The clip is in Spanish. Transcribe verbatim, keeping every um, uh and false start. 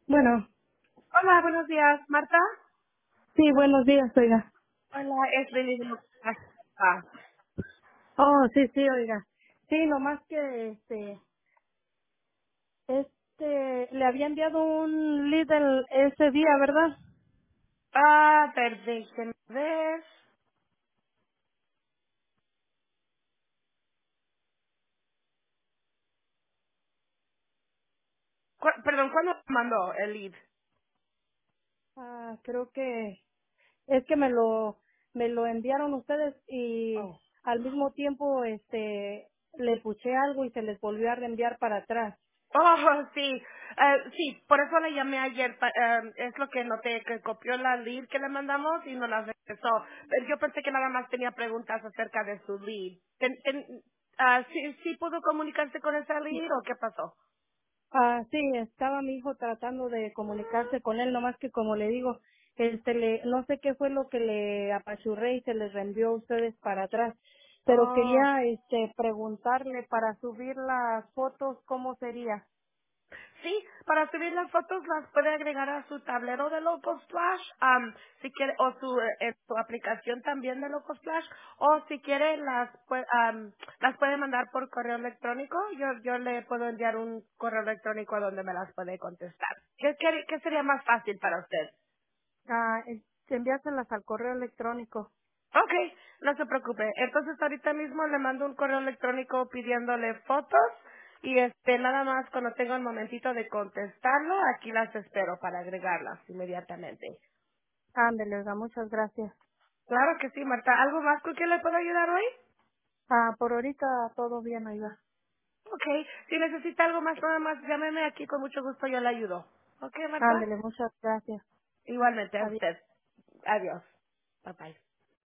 Bueno, Hola, buenos días, Marta. sí, buenos días, oiga. Hola, es Lili de Ah, Oh, sí, sí, oiga. Sí, nomás que este, este, le había enviado un lead el- ese día, ¿verdad? ah, ver, déjenme ver. Cu- perdón, ¿cuándo mandó el lead? Ah, creo que es que me lo, me lo enviaron ustedes y Oh. al mismo tiempo, este, le puse algo y se les volvió a reenviar para atrás. Oh, sí, eh, sí, por eso le llamé ayer, pa- eh, es lo que noté, que copió la lead que le mandamos y no la regresó. Pero yo pensé que nada más tenía preguntas acerca de su lead. Ten- ten- ah, ¿sí, ¿Sí pudo comunicarse con esa lead o qué pasó? Ah, sí, estaba mi hijo tratando de comunicarse con él, nomás que como le digo, este, le, no sé qué fue lo que le apachurré y se les reenvió a ustedes para atrás, pero Oh. quería, este, preguntarle para subir las fotos, ¿cómo sería? Sí, para subir las fotos las puede agregar a su tablero de Local Splash, am, si quiere, o su, eh, su aplicación también de Local Splash, o si quiere las, pue- am, las puede mandar por correo electrónico. Yo, yo le puedo enviar un correo electrónico a donde me las puede contestar. ¿Qué, qué, qué sería más fácil para usted? Ah, eh, enviárselas al correo electrónico. Ok, no se preocupe. Entonces ahorita mismo le mando un correo electrónico pidiéndole fotos y este nada más cuando tenga un momentito de contestarlo, aquí las espero para agregarlas inmediatamente. Ándele, oiga, muchas gracias. Claro que sí, Marta. ¿Algo más con que le puedo ayudar hoy? Ah, por ahorita todo bien, oiga. Ok, si necesita algo más, nada más llámeme aquí, con mucho gusto yo le ayudo. Ok, Marta. Ándele, muchas gracias. Igualmente a Adiós. usted. Adiós. Bye bye.